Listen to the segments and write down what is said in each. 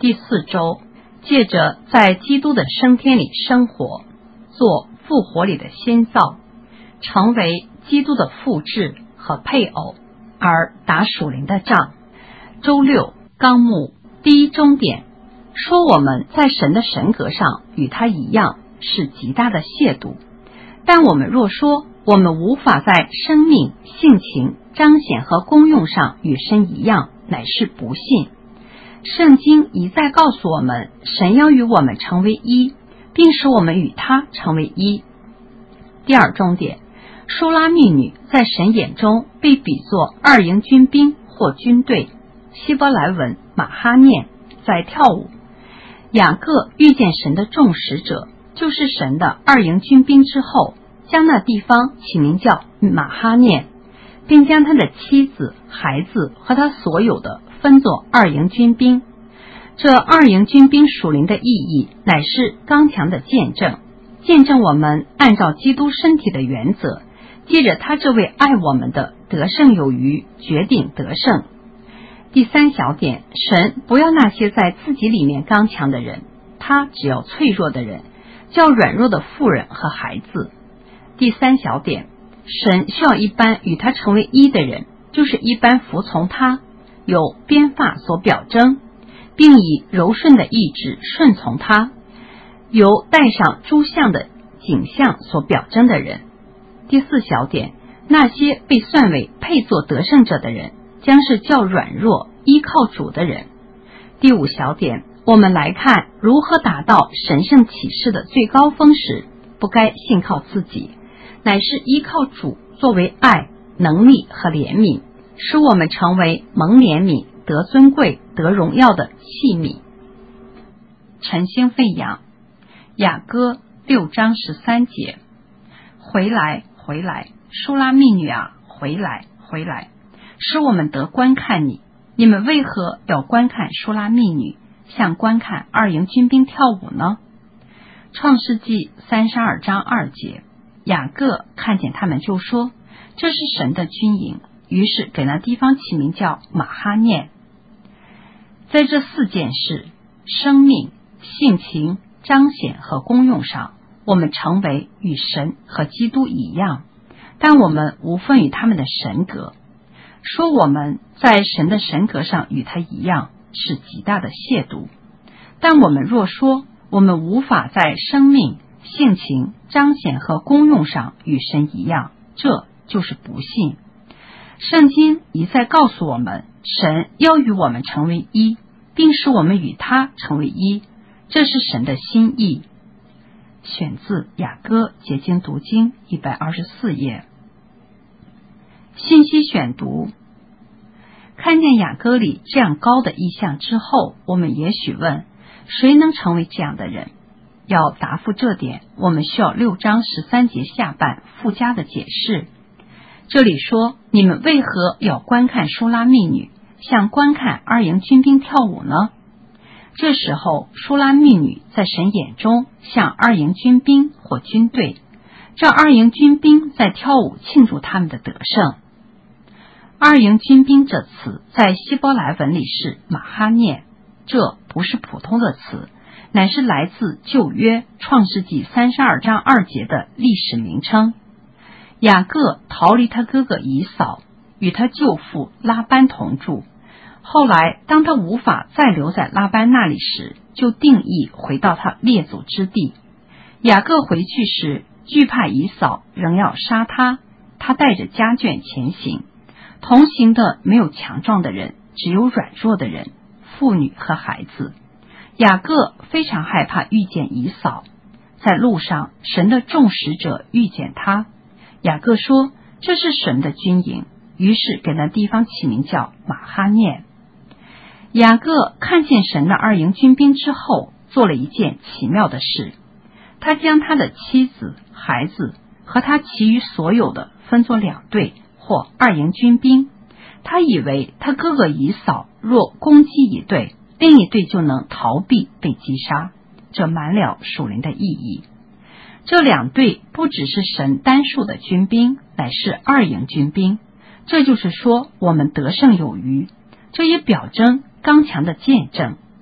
第4周，借着在基督的升天里生活，做复活里的新造，成为基督的复制和配偶，而打属灵的仗。周6纲目第一中点说，我们在神的神格上与他一样是极大的亵渎，但我们若说我们无法在生命、性情、彰显和功用上与神一样，乃是不信。圣经一再告诉我们，神要与我们成为一，并使我们与他成为一。第2中点，书拉密女在神眼中被比作二营军兵或军队，希伯来文马哈念，在跳舞。雅各遇见神的众使者，就是神的二营军兵之后，将那地方起名叫马哈念，并将他的妻子、孩子和他所有的分作二营军兵。这二营军兵属灵的意义，乃是刚强的见证，见证我们按照基督身体的原则，借着他这位爱我们的得胜有余，决定得胜。第3小点，神不要那些在自己里面刚强的人，他只要脆弱的人，叫软弱的妇人和孩子。第3小点，神需要一般与他成为一的人，就是一般服从他，有编发所表征，并以柔顺的意志顺从他，由戴上诸像的景象所表征的人。第4小点，那些被算为配作得胜者的人，将是较软弱依靠主的人。第5小点，我们来看如何达到神圣启示的最高峰时，不该信靠自己，乃是依靠主作为爱、能力和怜悯，使我们成为蒙怜悯、得尊贵、得荣耀的器皿。晨星喂养，雅歌6章13节，回来回来，书拉密女啊，回来回来，使我们得观看你。你们为何要观看书拉密女，像观看二营军兵跳舞呢？创世纪32章2节，雅各看见他们就说，这是神的军营，于是给那地方起名叫马哈念。在这4件事，生命、性情、彰显和功用上，我们成为与神和基督一样，但我们无分与他们的神格。说我们在神的神格上与他一样，是极大的亵渎。但我们若说我们无法在生命、性情、彰显和功用上与神一样，这就是不信。圣经一再告诉我们，神要与我们成为一，并使我们与他成为一，这是神的心意。选自雅歌解经读经124页。信息选读，看见雅歌里这样高的意象之后，我们也许问，谁能成为这样的人？要答复这点，我们需要6章13节下半附加的解释。这里说，你们为何要观看书拉密女，像观看二营军兵跳舞呢？这时候，书拉密女在神眼中像二营军兵或军队，这二营军兵在跳舞庆祝他们的得胜。二营军兵这词在希伯来文里是马哈念，这不是普通的词，乃是来自旧约创世纪32章2节的历史名称。雅各逃离他哥哥以扫，与他舅父拉班同住，后来当他无法再留在拉班那里时，就定义回到他列祖之地。雅各回去时，惧怕以扫仍要杀他，他带着家眷前行，同行的没有强壮的人，只有软弱的人、妇女和孩子。雅各非常害怕遇见以扫，在路上神的众使者遇见他，雅各说这是神的军营，于是给那地方起名叫马哈念。雅各看见神的二营军兵之后，做了一件奇妙的事，他将他的妻子、孩子和他其余所有的分作2队或二营军兵。他以为他哥哥以扫若攻击一队，另一队就能逃避被击杀，这满了属灵的意义。这2队不只是神单数的军兵，乃是二营军兵，这就是说我们得胜有余，这也表征刚强的见证。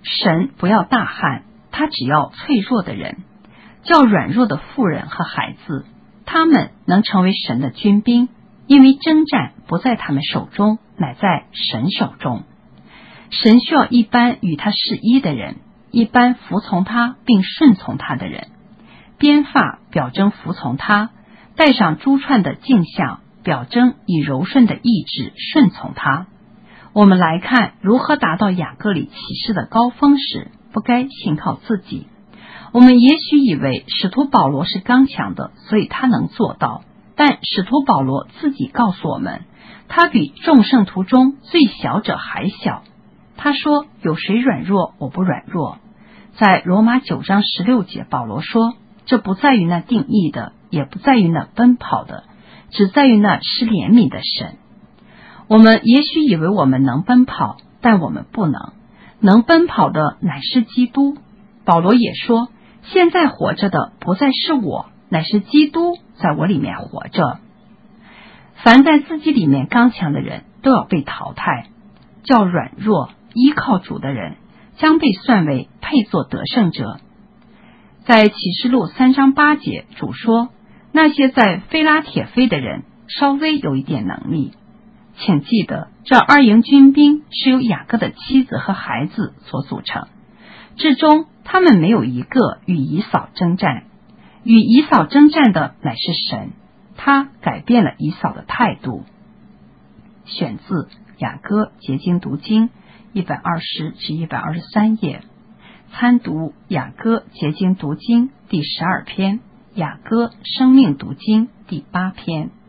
神不要大汉，他只要脆弱的人，叫软弱的妇人和孩子，他们能成为神的军兵，因为征战不在他们手中，乃在神手中。神需要一般与他适一的人，一般服从他并顺从他的人。编发表征服从他，戴上珠串的镜像表征以柔顺的意志顺从他。我们来看如何达到雅各里启示的高峰时，不该信靠自己。我们也许以为使徒保罗是刚强的，所以他能做到，但使徒保罗自己告诉我们，他比众圣徒中最小者还小。他说，有谁软弱，我不软弱。在罗马9章16节，保罗说，这不在于那定义的，也不在于那奔跑的，只在于那施怜悯的神。我们也许以为我们能奔跑，但我们不能。能奔跑的乃是基督。保罗也说，现在活着的不再是我，乃是基督在我里面活着。凡在自己里面刚强的人都要被淘汰，较软弱依靠主的人将被算为配作得胜者。在启示录3章8节，主说，那些在非拉铁非的人稍微有一点能力。请记得，这2营军兵是由雅各的妻子和孩子所组成，至终他们没有一个与以扫征战。与以扫征战的乃是神，他改变了以扫的态度。选自雅歌结晶读经120至123页，参读雅歌结晶读经第12篇，雅歌生命读经第8篇。